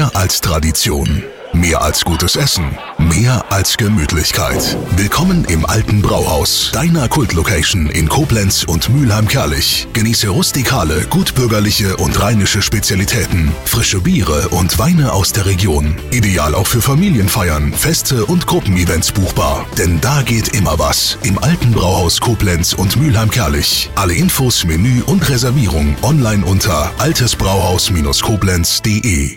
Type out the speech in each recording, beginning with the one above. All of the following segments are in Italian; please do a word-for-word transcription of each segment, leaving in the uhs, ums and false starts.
Mehr als Tradition. Mehr als gutes Essen. Mehr als Gemütlichkeit. Willkommen im Alten Brauhaus, deiner Kultlocation in Koblenz und Mülheim-Kärlich. Genieße rustikale, gutbürgerliche und rheinische Spezialitäten, frische Biere und Weine aus der Region. Ideal auch für Familienfeiern, Feste und Gruppenevents buchbar. Denn da geht immer was. Im Alten Brauhaus Koblenz und Mülheim-Kärlich. Alle Infos, Menü und Reservierung online unter altesbrauhaus Bindestrich koblenz punkt de.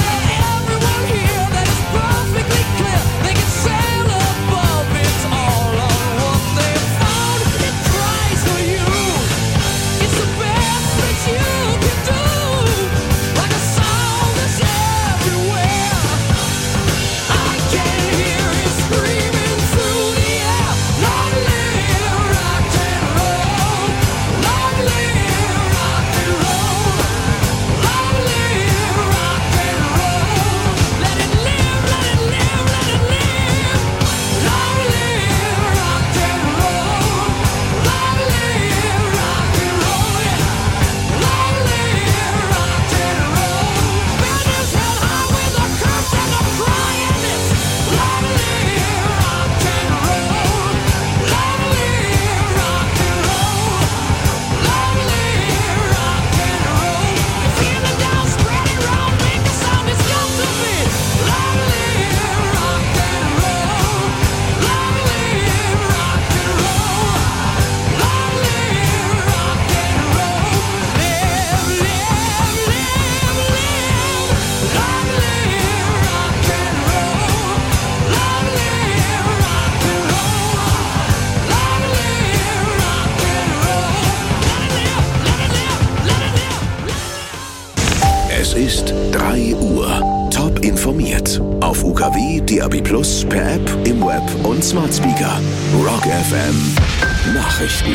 Es ist drei Uhr. Top informiert. Auf U K W, D A B Plus, per App, im Web und Smart Speaker. Rock F M. Nachrichten.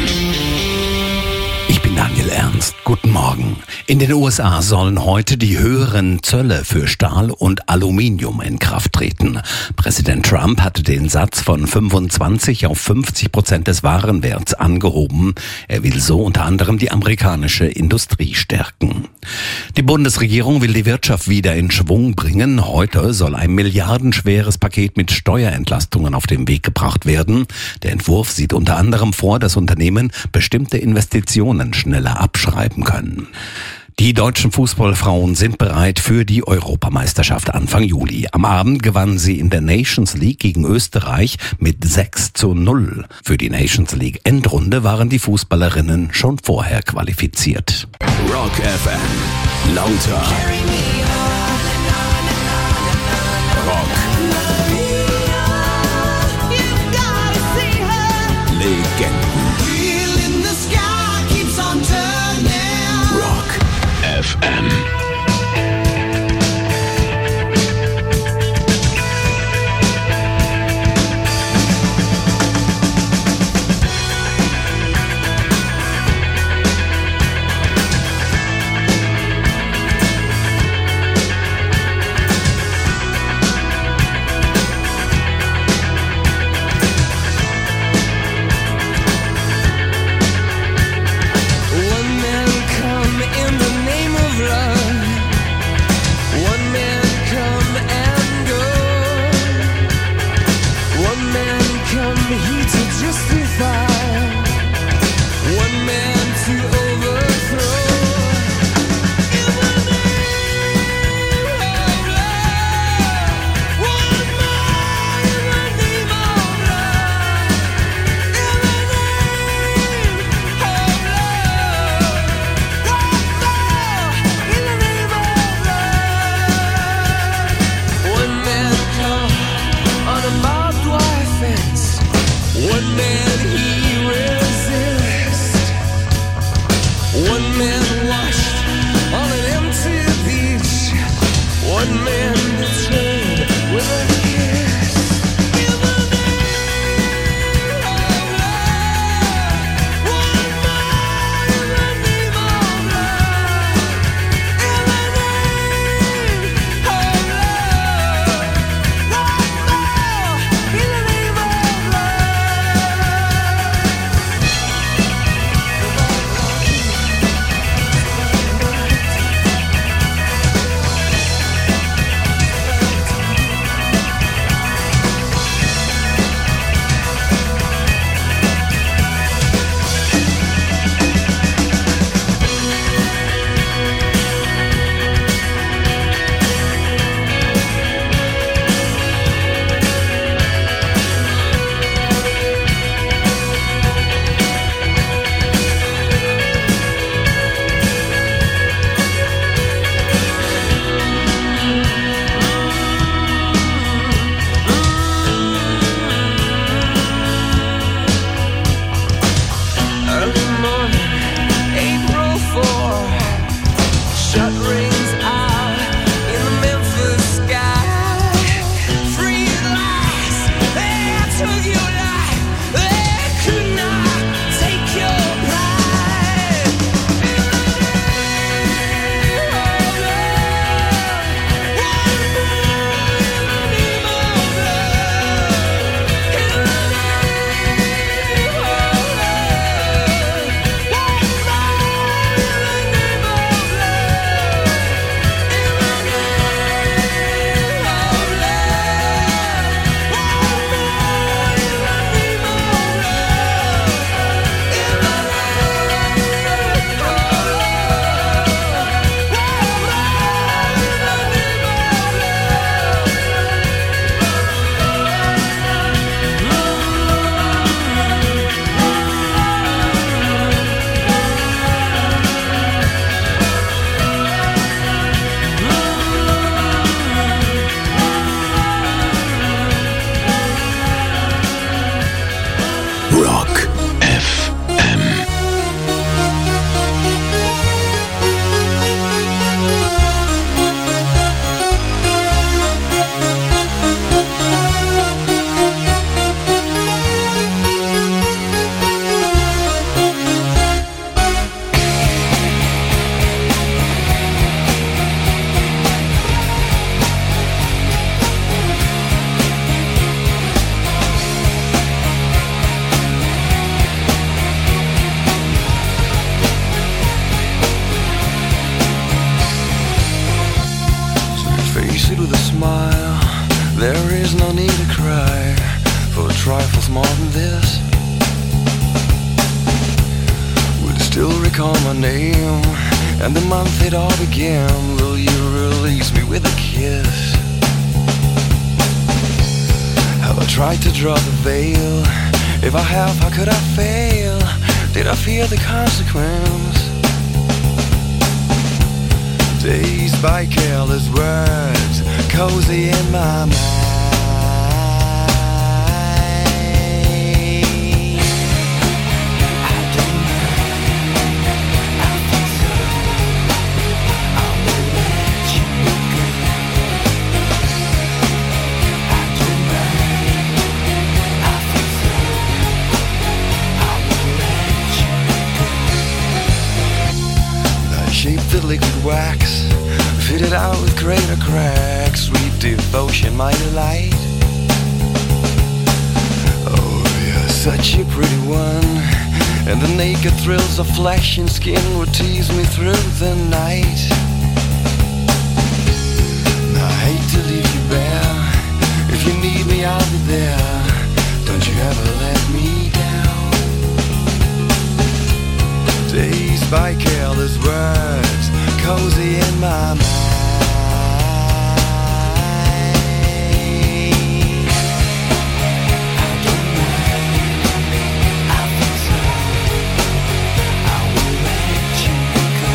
Ich bin Daniel Ernst. Guten Morgen. In den U S A sollen heute die höheren Zölle für Stahl und Aluminium in Kraft treten. Präsident Trump hatte den Satz von fünfundzwanzig auf fünfzig Prozent des Warenwerts angehoben. Er will so unter anderem die amerikanische Industrie stärken. Die Bundesregierung will die Wirtschaft wieder in Schwung bringen. Heute soll ein milliardenschweres Paket mit Steuerentlastungen auf den Weg gebracht werden. Der Entwurf sieht unter anderem vor, dass Unternehmen bestimmte Investitionen schneller abschreiben können. Die deutschen Fußballfrauen sind bereit für die Europameisterschaft Anfang Juli. Am Abend gewannen sie in der Nations League gegen Österreich mit sechs zu null. Für die Nations League Endrunde waren die Fußballerinnen schon vorher qualifiziert. Rock F M. Lauter. Rock. Legenden. Rock F M. name and the month it all began. Will you release me with a kiss? Have I tried to draw the veil? If I have, how could I fail? Did I fear the consequence? Dazed by careless words, cozy in my mind. The liquid wax, fitted out with greater cracks. Sweet devotion, my delight. Oh, you're such a pretty one, and the naked thrills of flesh and skin would tease me through the night. I hate to leave you bare. If you need me, I'll be there. Don't you ever let me down. Dazed by careless words, cozy in my mind. I don't mind, I think so. I will let you go.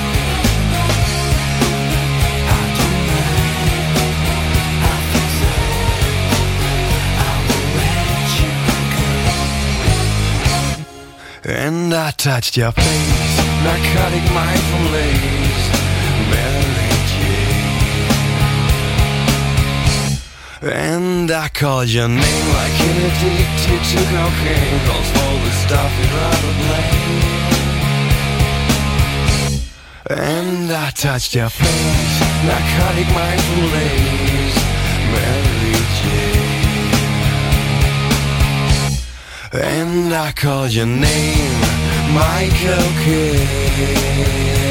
I don't mind, I think so. I will let you go. And I touched your face, narcotic mind from lace, Mary Jane. And I called your name like an addicted to cocaine, calls all the stuff you'd rather blame. And I touched your face, narcotic mind from lace, Mary Jane. And I called your name, my cocaine.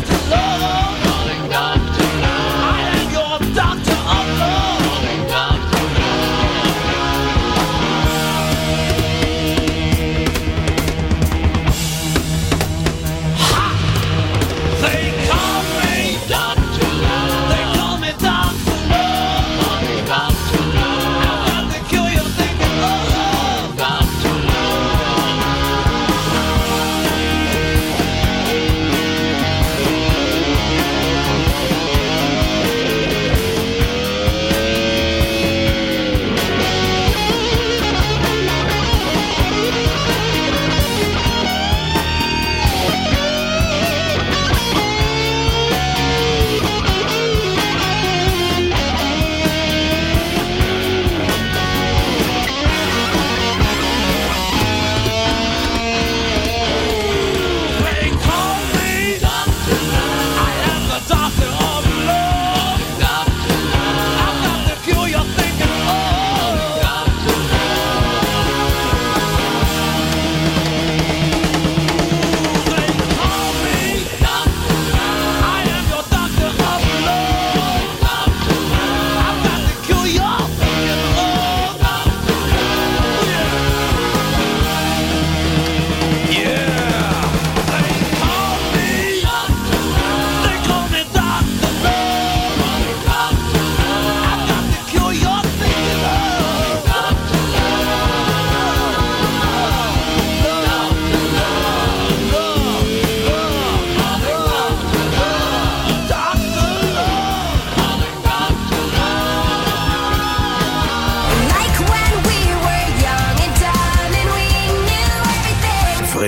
Doctor of love.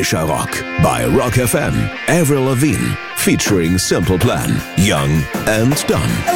Frischer Rock bei Rock F M. Avril Lavigne featuring Simple Plan, Young and Dumb.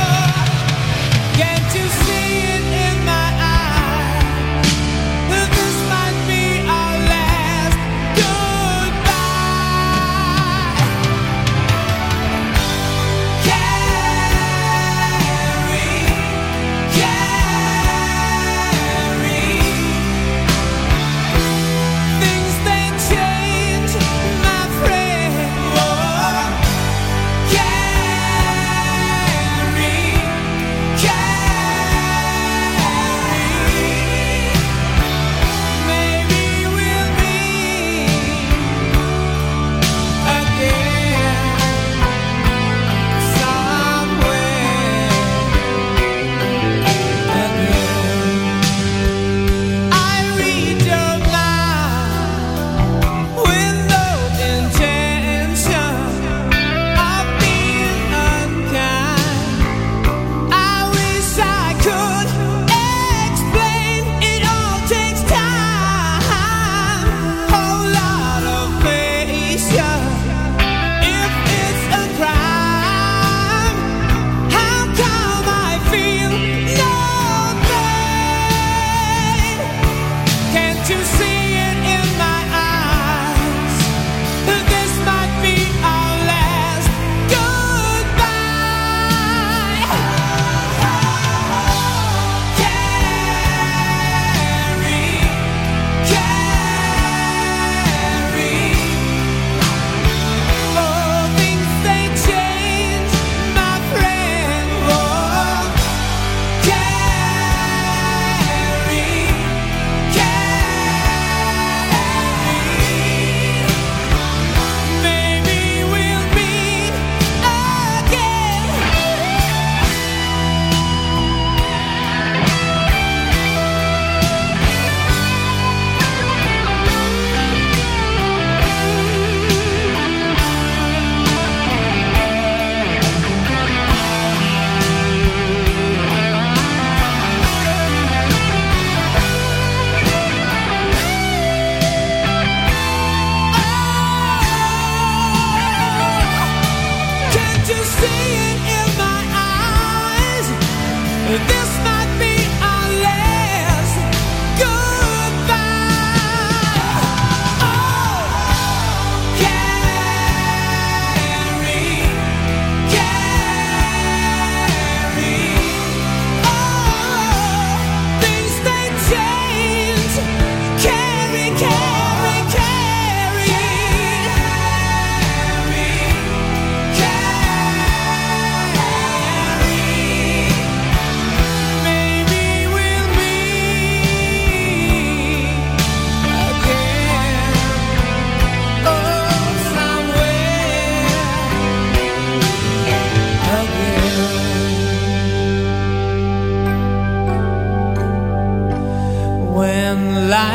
Can't you see it in my eyes?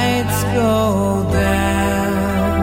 lights go down.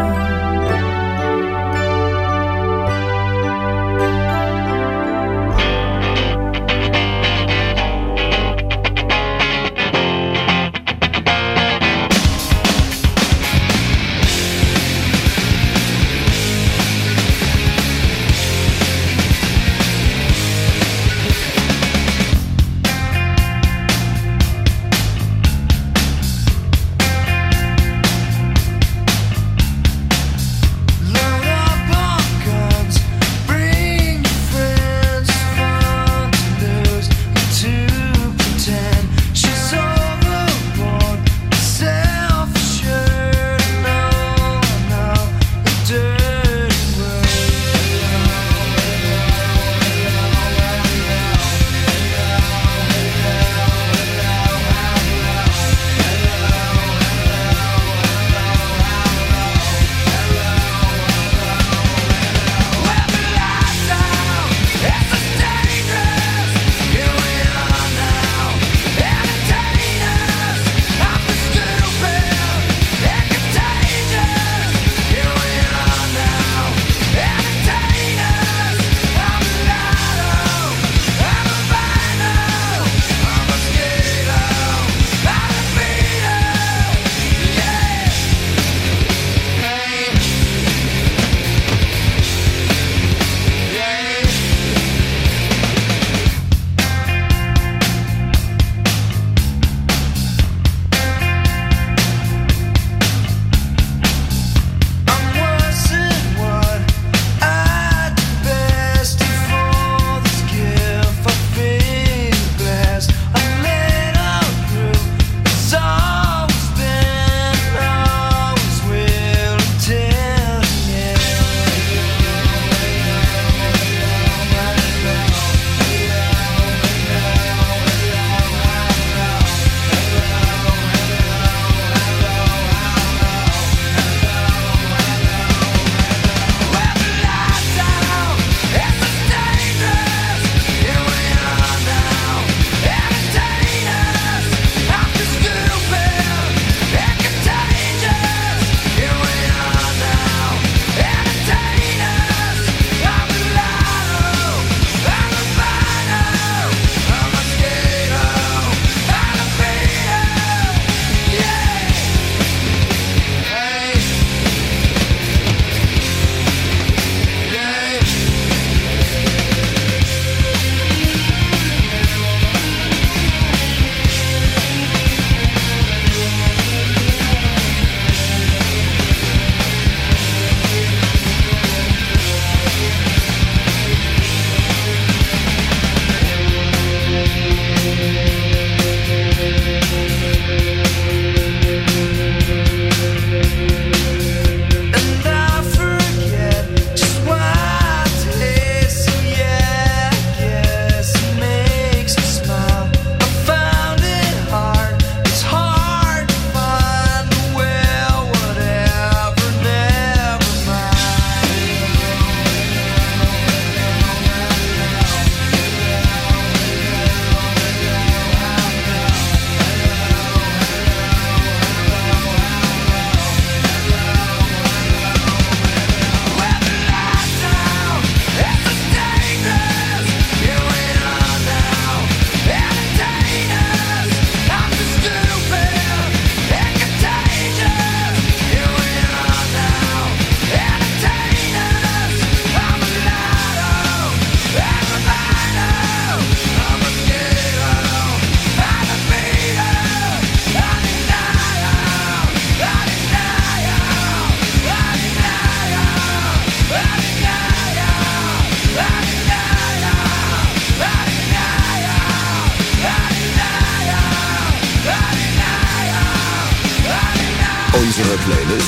Unsere Playlist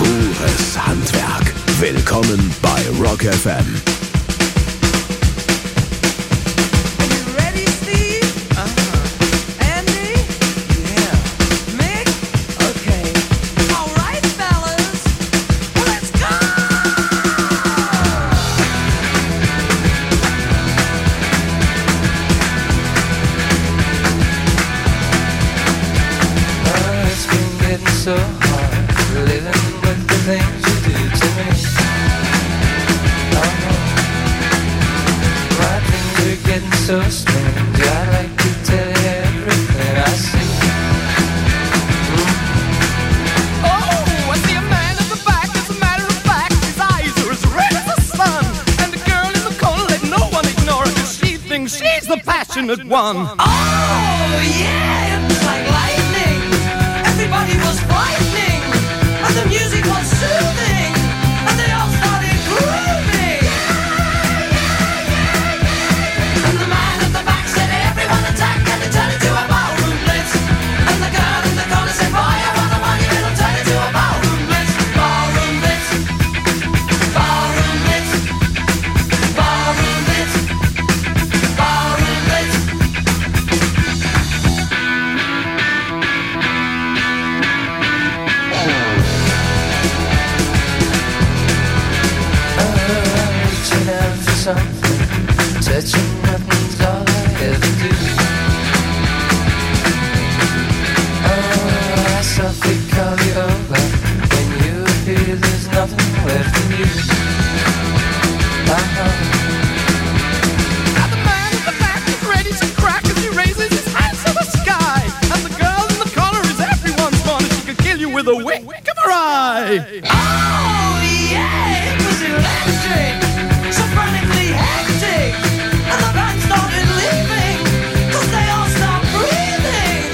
pures Handwerk. Willkommen bei Rock F M. So living with the things you do to me. Oh no, my things are getting so strange. I'd like to tell you everything I see. Oh, I see a man in the back. As a matter of fact, his eyes are as red as the sun. And the girl in the corner, let no one ignore her, 'cause she thinks she's the passionate one. Oh yeah, it was like lightning. Everybody was frightening, and the music was soothing, and they all started grooving. And the man at the back said, everyone attack, and they turned into a ballroom blitz. And the girl in the corner said, boy, I want the money, it'll turn into a ballroom blitz. Ballroom blitz, ballroom blitz, ballroom blitz, ballroom blitz. Reaching out for something, touching nothing's all I ever do. Oh, I softly call you over. When you appear, there's nothing left for you. Uh-huh. Now the man at the back is ready to crack as he raises his hands to the sky. And the girl in the corner is everyone's fun. She could kill you with a wink of her eye. Oh yeah, it was electric, so frantically hectic, and the band started leaving, 'cause they all stopped breathing.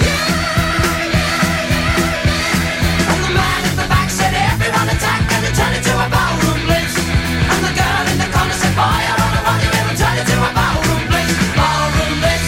And the man at the back said, everyone attack, and it turned into a ballroom blitz. And the girl in the corner said, boy, I don't know what you will turn into a ballroom blitz. Ballroom blitz.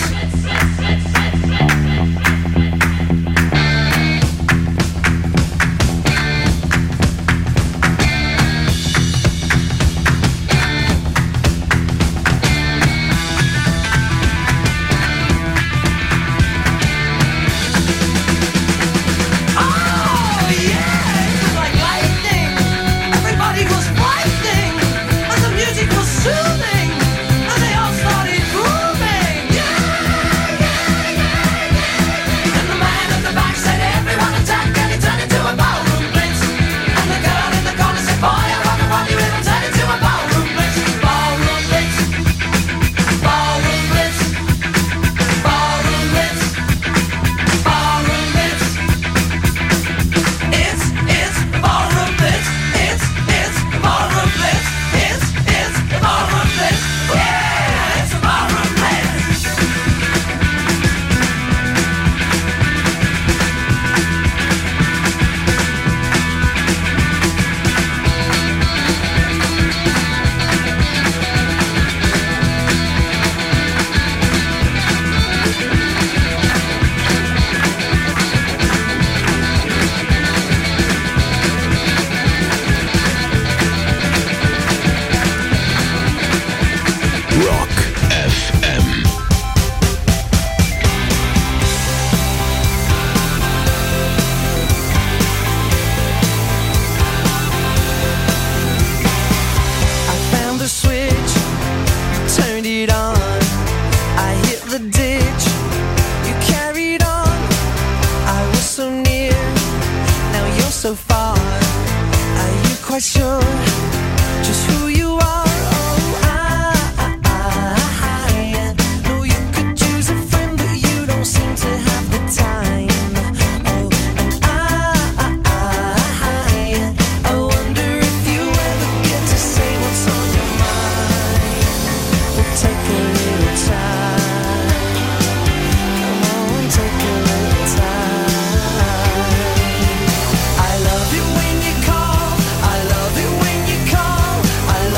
Oh yeah, it was like lightning. Everybody was frightening, and the music was soothing, and they all started grooving. And the man at the back said, everyone attack, and it turned into a ballroom blitz. And the girl in the corner said, boy, I wonder what you will turn into a ballroom blitz. Ballroom blitz, ballroom blitz, ballroom blitz, ballroom blitz. It's, it's the ballroom blitz. It's, it's the ballroom blitz. It's, it's the ballroom blitz. Yeah, it's the ballroom blitz. Rock F M. I found the switch, turned it on. I hit the ditch, you carried on. I was so near, now you're so far. Are you quite sure just who you are? Oh, I, I, I know you could use a friend, but you don't seem to have the time. Oh, and I, I, I wonder if you ever get to say what's on your mind. We'll take a little time. Come on, take a little time. I love it when you call. I love it when you call. I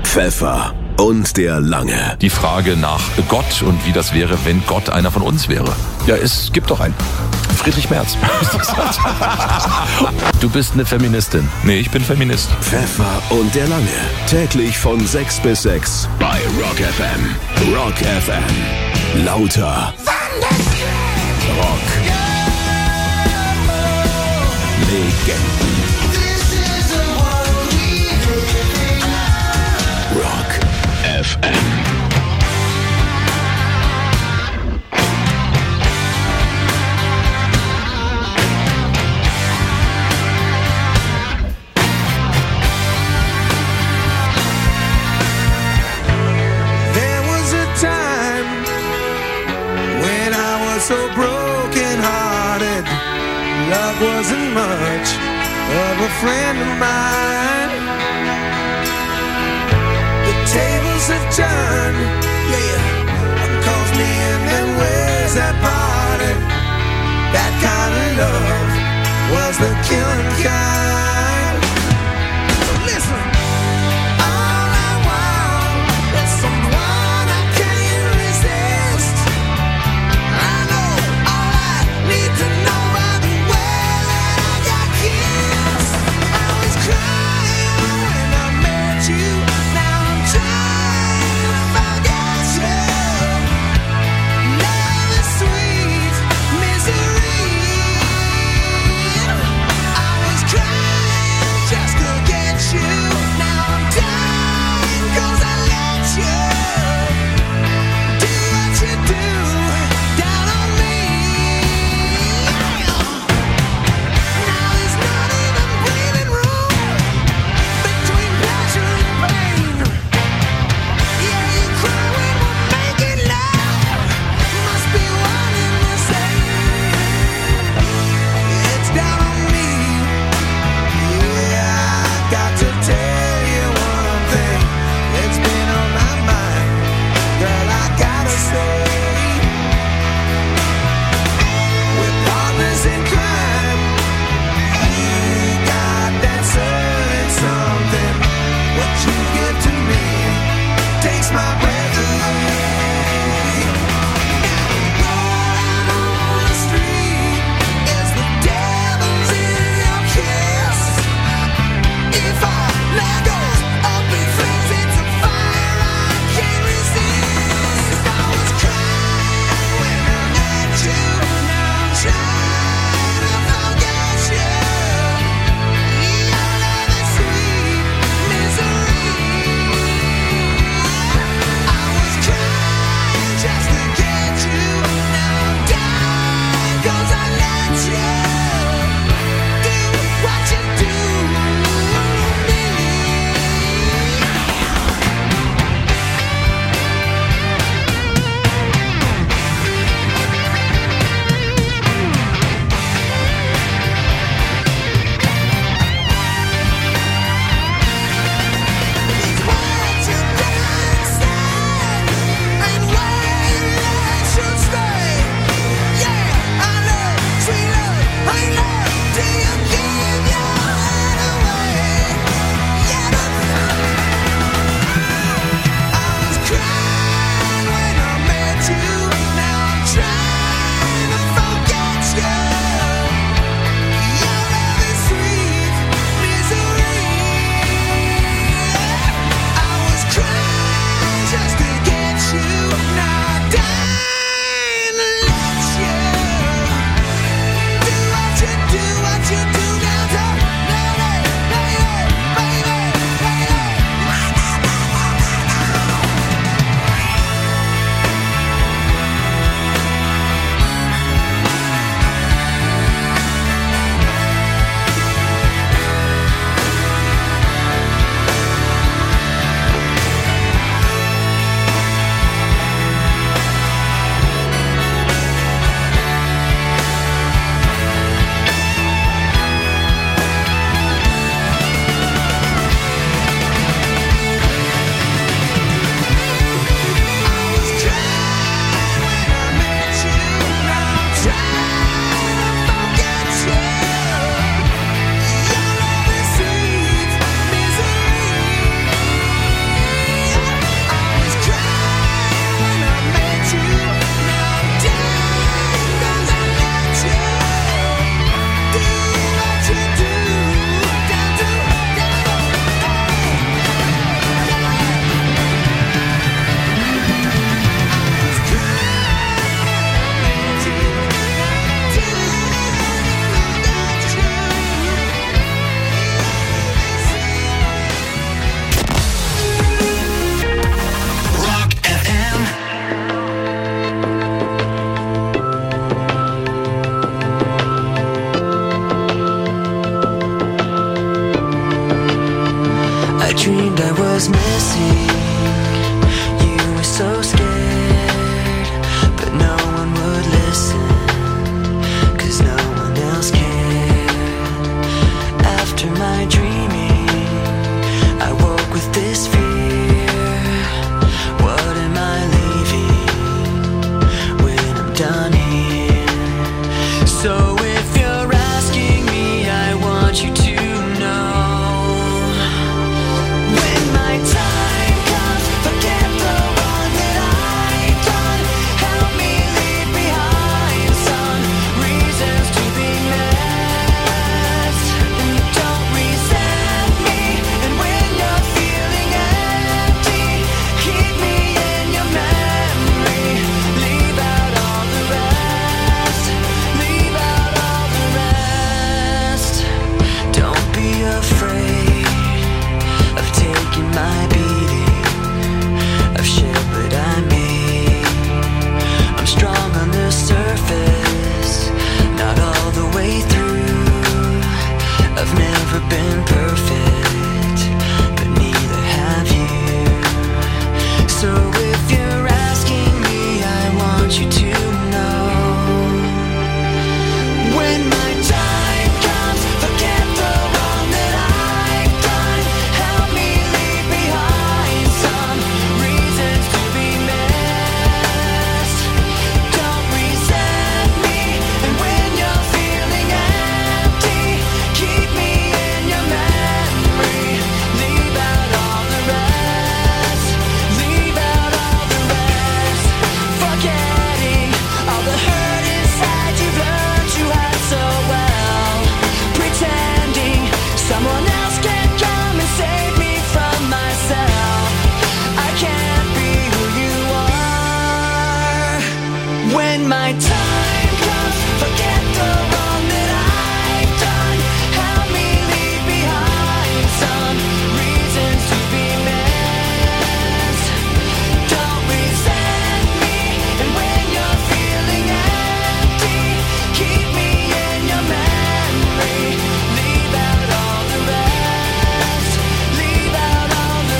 Pfeffer und der Lange. Die Frage nach Gott und wie das wäre, wenn Gott einer von uns wäre. Ja, es gibt doch einen. Friedrich Merz. Du bist eine Feministin. Nee, ich bin Feminist. Pfeffer und der Lange. Täglich von sechs bis sechs bei Rock F M. Rock F M. Lauter. Rock. Legenden. Rock F M. So broken hearted, love wasn't much of a friend of mine. The tables have turned, yeah, calls me in and ways that parted. That kind of love was the killing kind. So listen, all I want is someone I can't resist. To know by the way that I got kissed. I was crying when I met you. Now I'm trying to forget you. Love is sweet misery. I was crying. was missing. You were so scared, but no one would listen, 'cause no one else cared. After my dreaming, I woke with this fear. What am I leaving when I'm done here? So if you're asking me, I want you to know. When my time comes, forget the wrong that I've done. Help me leave behind some reasons to be missed. And don't resent me. And when you're feeling empty, keep me in your memory. Leave out all the rest. Leave out all the rest. Don't be afraid of taking my beating, of shit that I made. I'm strong on the surface, not all the way through. I've never been perfect, but neither have you. So if you're asking me, I want you to know. When my time comes, forget the wrong that I've done. Help me leave behind some reasons to be missed. Don't resent me. And when you're feeling empty, keep me in your memory. Leave out all the rest. Leave out all the rest. Forgetting all the hurt inside you've learned you had so well. Pretending someone else can come and save me from myself. I can't be who you are. When my time comes, forget the wrong that I've done. Help me leave behind some reasons to be missed. Don't resent me. And when you're feeling empty, keep me in your memory. Leave out all the rest. Leave out all the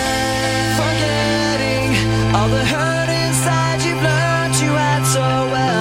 rest. Forgetting all the hurt inside you've learned you had so well.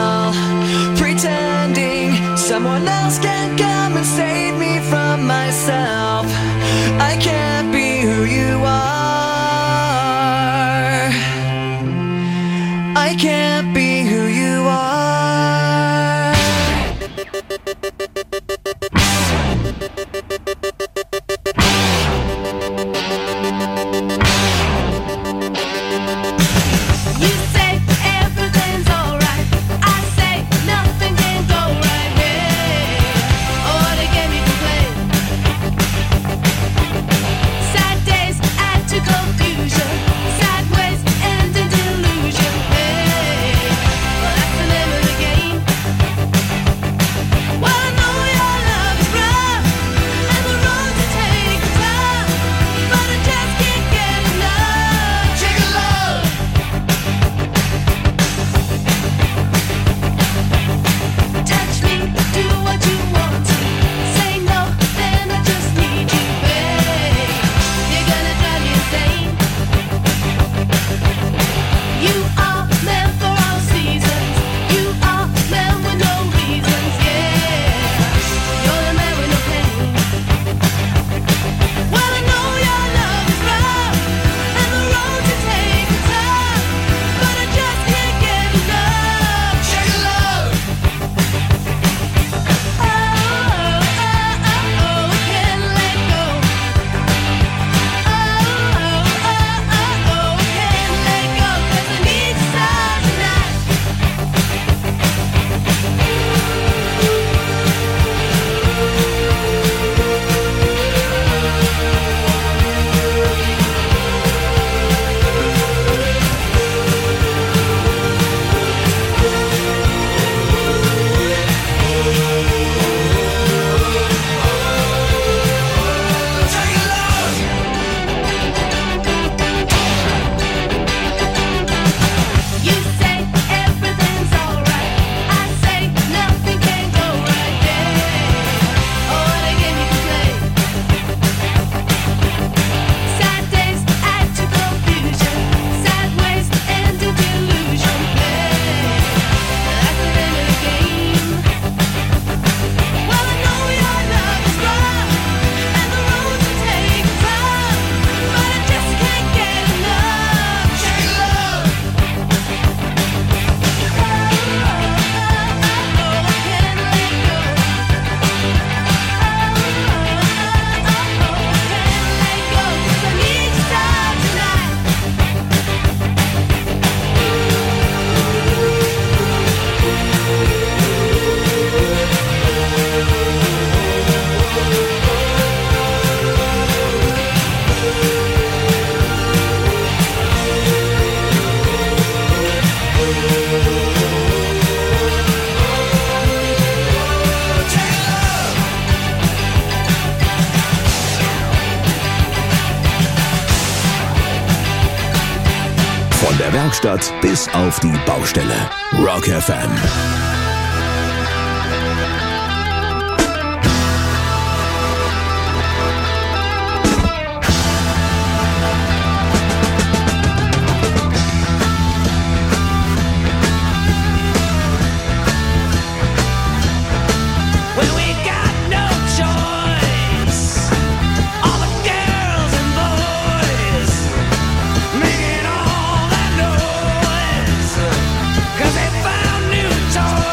der Werkstatt bis auf die Baustelle. Rock F M. Cause they found new toys.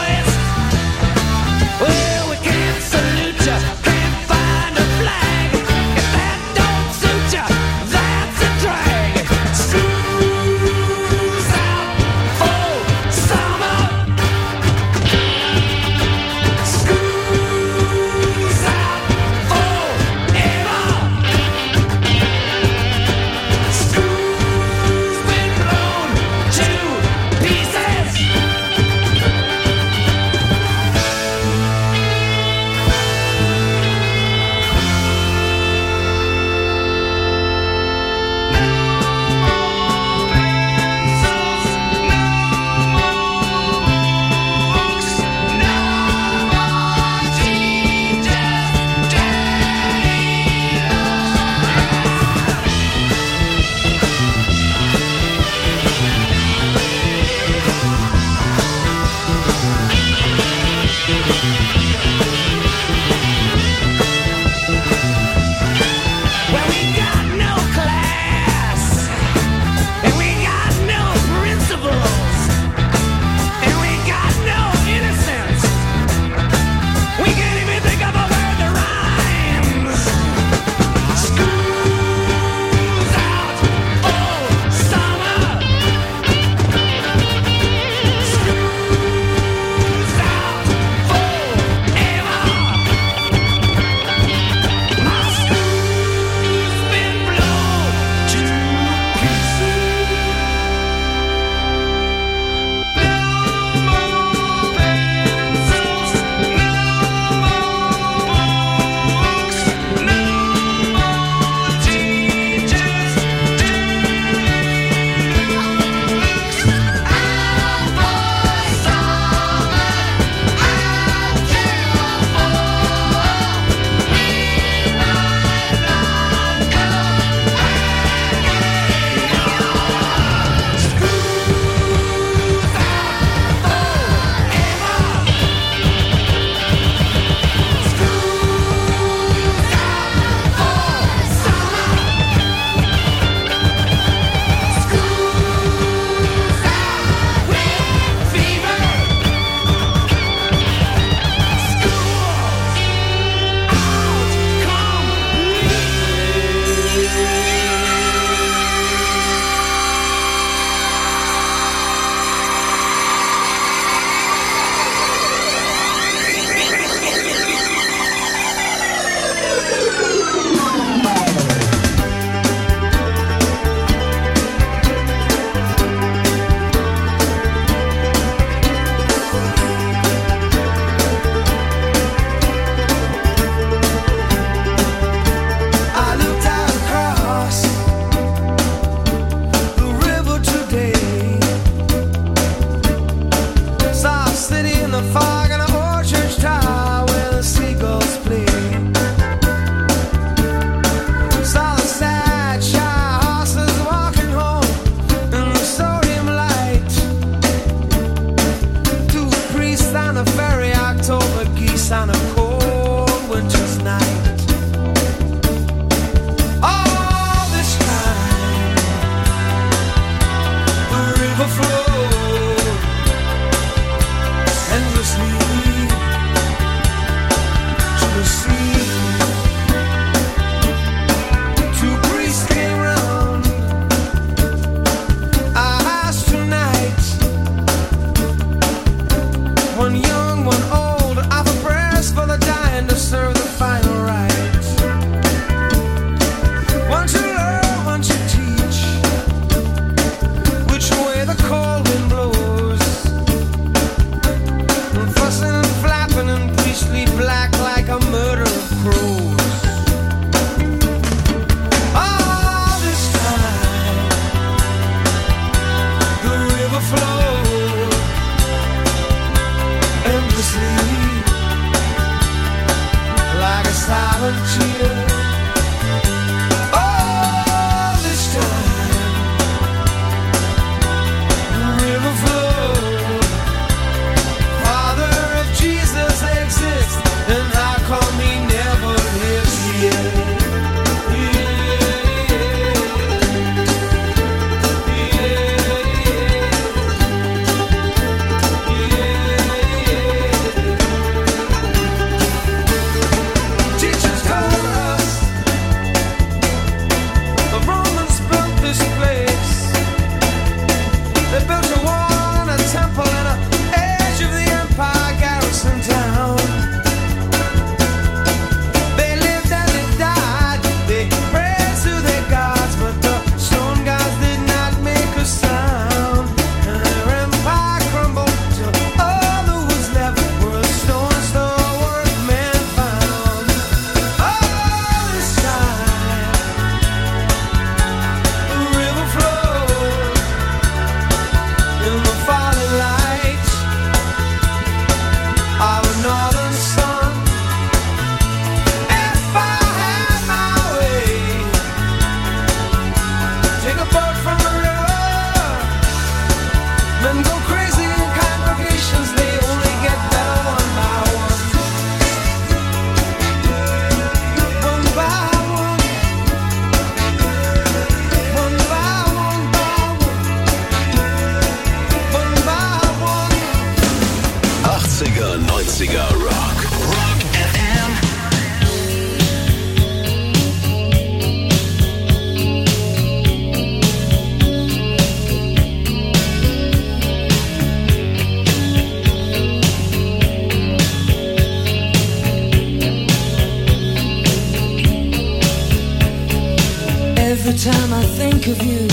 think of you,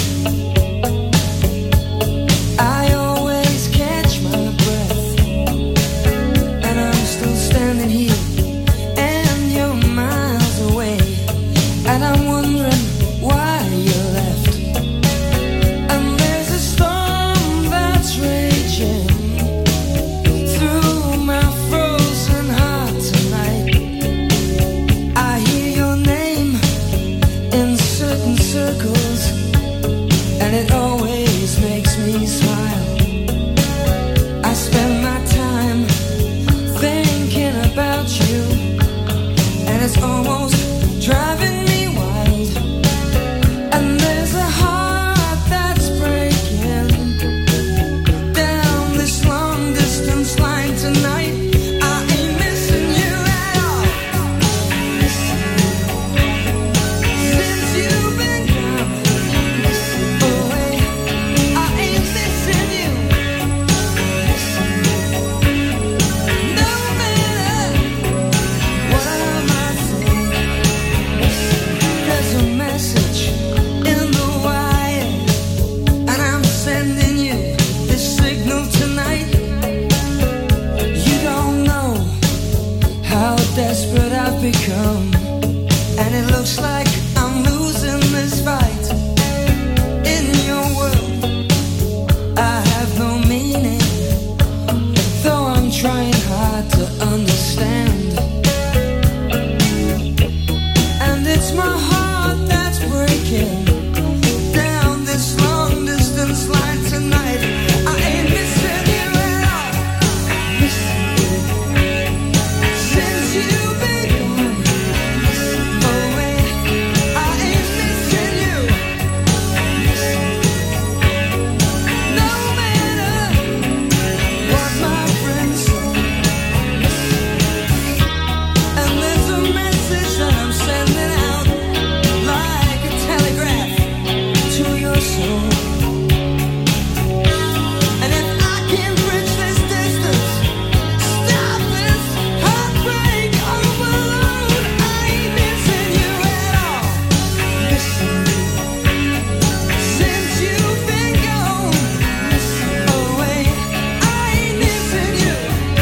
I always catch my breath, and I'm still standing here, and you're miles away, and I'm wondering why you left. And there's a storm that's raging through my frozen heart tonight. I hear your name in certain circles, and it always makes me smile. I spend my time thinking about you, and it's almost driving me wild. And there's a heart that's breaking down this long distance line tonight. I ain't missing you at all. Since you've been gone away, I ain't missing you. No matter what I might say, there's a message in the wire, and I'm sending you this signal tonight. You don't know how desperate I've become, and it looks like I'm losing this fight. In your world, I have no meaning, though I'm trying hard to understand. And it's my heart that's breaking down this long distance line tonight. I ain't missing you at all. Since you've been gone away, I ain't missing you. No matter what my friends say. And there's a message that I'm sending out like a telegraph to your soul. And if I can bridge this distance, stop this heartbreak overload, I ain't missing you at all. Since you've been gone away, I ain't missing you.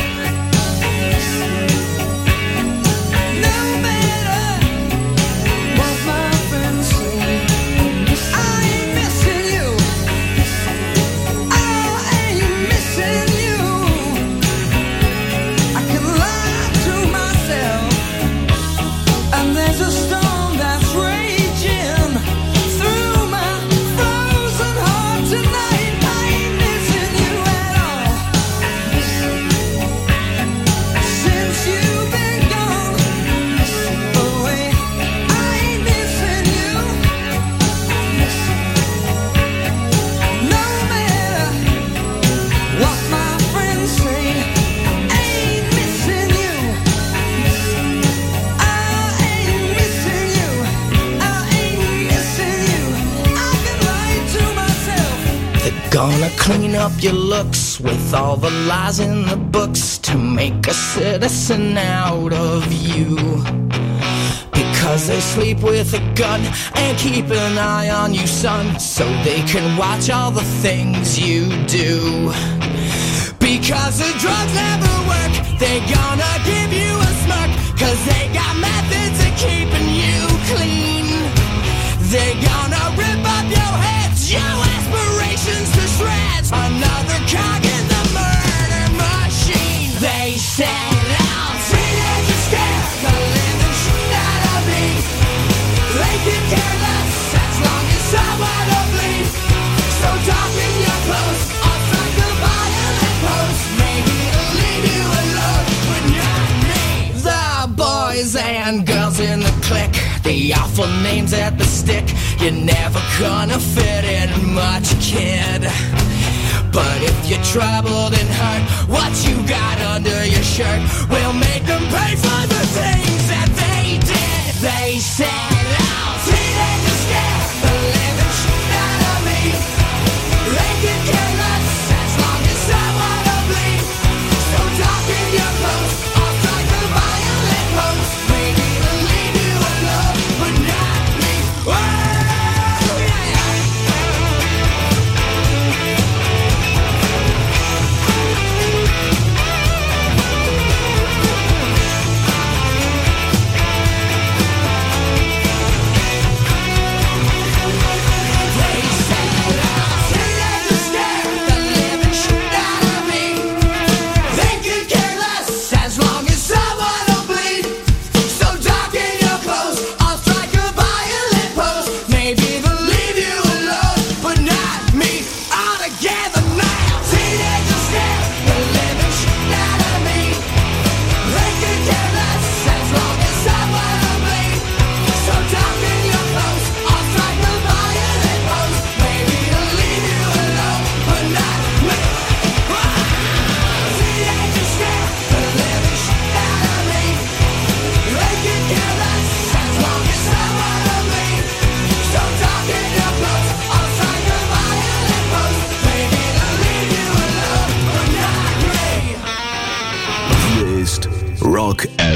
No matter what my friends say, I ain't missing you. I ain't missing you. I can lie to myself, and there's a storm that's raging through my frozen heart tonight. I ain't missing you at all. Since you've been gone away, I ain't missing you. No matter what my friends say, I ain't missing you. I ain't missing you. I ain't missing you. I can lie to myself. They're gonna clean up your looks with all the lies in the books to make a citizen out of you. Because they sleep with a gun and keep an eye on you, son, so they can watch all the things you do. Because the drugs never work, they gonna give you a smirk, cause they got methods of keeping you clean. They gonna rip up your heads, your aspirations to shreds, another cog in the murder machine. They set out teenagers scared, the living shit out of me. They can care less as long as someone will bleed. So darken your clothes, I'll strike a violent pose. Maybe it'll leave you alone, but not me. The boys and girls in the clique, the awful names at the stick. You're never gonna fit in much, kid. But if you're troubled and hurt, what you got under your shirt will make them pay for the things that they did. They set out teenagers scared, the living shit out of me. They can care less as long as someone will bleed. So darken your clothes, I'll strike the violent pose. Maybe it'll leave you alone, but not me. Oh, yeah.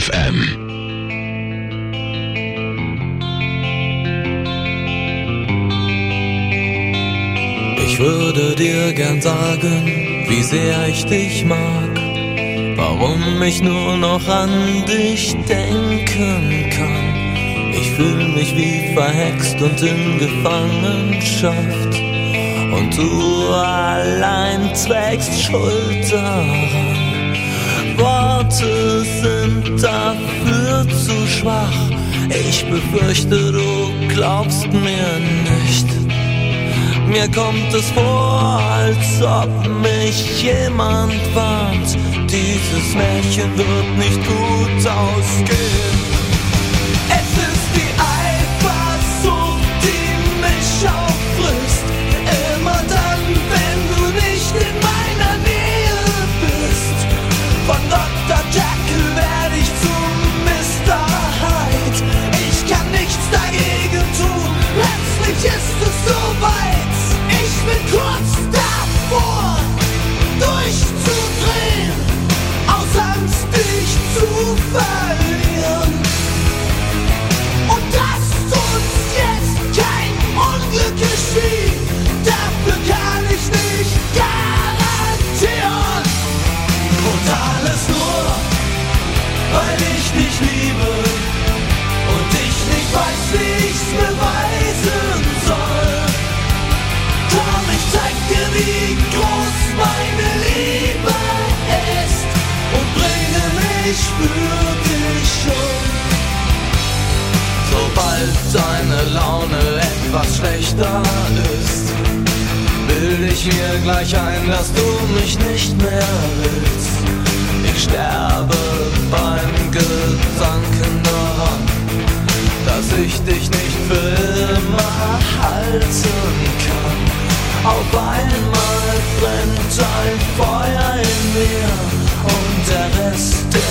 F M. Ich würde dir gern sagen, wie sehr ich dich mag, warum ich nur noch an dich denken kann. Ich fühl mich wie verhext und in Gefangenschaft, und du allein trägst Schuld daran. Worte sind dafür zu schwach, ich befürchte, du glaubst mir nicht. Mir kommt es vor, als ob mich jemand warnt, dieses Märchen wird nicht gut ausgehen. Es ist die Eifersucht, die mich auffrisst, immer dann, wenn du nicht in meiner Nähe bist. Von Doktor Jekyll werde ich zum Mister Hyde. Ich kann nichts dagegen tun, letztlich ist es soweit. Ich bin kurz davor, durchzudrehen, aus Angst dich zu verlieren. Und dass uns jetzt kein Unglück geschieht, dafür kann ich nicht garantieren. Und alles nur, weil ich dich liebe und ich nicht weiß, wie ich's beweisen soll. Komm, ich zeig dir, wie groß meine Liebe ist und bringe mich für dich um. Sobald deine Laune etwas schlechter ist, bild ich mir gleich ein, dass du mich nicht mehr willst. Ich sterbe beim Gedanken daran, dass ich dich nicht für immer halten kann. Auf einmal brennt ein Feuer in mir und der Rest